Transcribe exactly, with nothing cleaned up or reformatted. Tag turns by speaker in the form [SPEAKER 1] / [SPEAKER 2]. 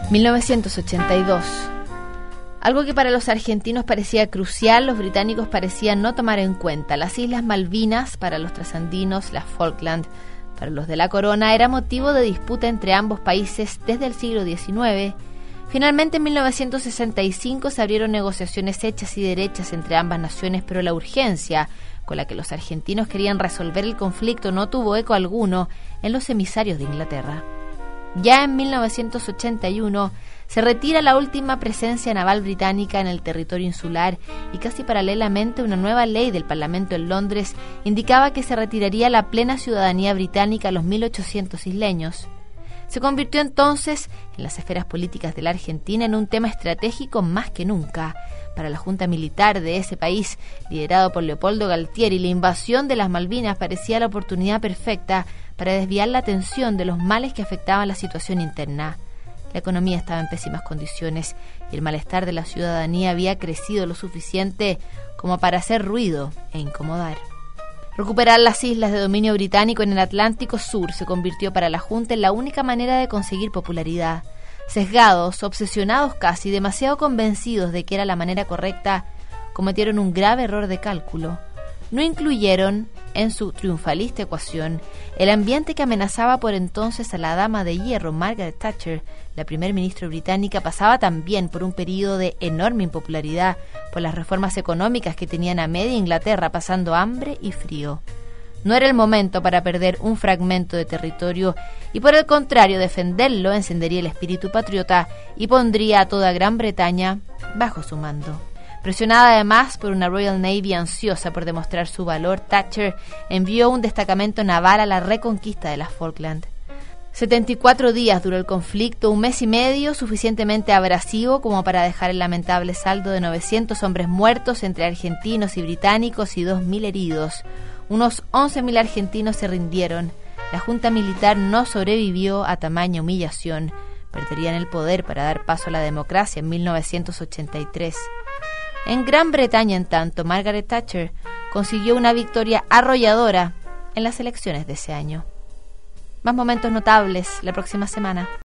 [SPEAKER 1] mil novecientos ochenta y dos. Algo que para los argentinos parecía crucial, los británicos parecían no tomar en cuenta. Las Islas Malvinas, para los trasandinos, las Falkland, para los de la Corona, era motivo de disputa entre ambos países desde el siglo diecinueve. Finalmente, en mil novecientos sesenta y cinco se abrieron negociaciones hechas y derechas entre ambas naciones, pero la urgencia con la que los argentinos querían resolver el conflicto no tuvo eco alguno en los emisarios de Inglaterra. Ya en mil novecientos ochenta y uno se retira la última presencia naval británica en el territorio insular y casi paralelamente una nueva ley del Parlamento en Londres indicaba que se retiraría la plena ciudadanía británica a los mil ochocientos isleños. Se convirtió entonces, en las esferas políticas de la Argentina, en un tema estratégico más que nunca. Para la junta militar de ese país, liderado por Leopoldo Galtieri, la invasión de las Malvinas parecía la oportunidad perfecta para desviar la atención de los males que afectaban la situación interna. La economía estaba en pésimas condiciones y el malestar de la ciudadanía había crecido lo suficiente como para hacer ruido e incomodar. Recuperar las islas de dominio británico en el Atlántico Sur se convirtió para la Junta en la única manera de conseguir popularidad. Sesgados, obsesionados casi, demasiado convencidos de que era la manera correcta, cometieron un grave error de cálculo. No incluyeron en su triunfalista ecuación el ambiente que amenazaba por entonces a la dama de hierro Margaret Thatcher. La primer ministra británica pasaba también por un periodo de enorme impopularidad por las reformas económicas que tenían a media Inglaterra pasando hambre y frío. No era el momento para perder un fragmento de territorio y por el contrario defenderlo encendería el espíritu patriota y pondría a toda Gran Bretaña bajo su mando. Presionada además por una Royal Navy ansiosa por demostrar su valor, Thatcher envió un destacamento naval a la reconquista de las Falkland. setenta y cuatro días duró el conflicto, un mes y medio suficientemente abrasivo como para dejar el lamentable saldo de novecientos hombres muertos entre argentinos y británicos y dos mil heridos. Unos once mil argentinos se rindieron. La junta militar no sobrevivió a tamaña humillación. Perderían el poder para dar paso a la democracia en mil novecientos ochenta y tres. En Gran Bretaña, en tanto, Margaret Thatcher consiguió una victoria arrolladora en las elecciones de ese año. Más momentos notables la próxima semana.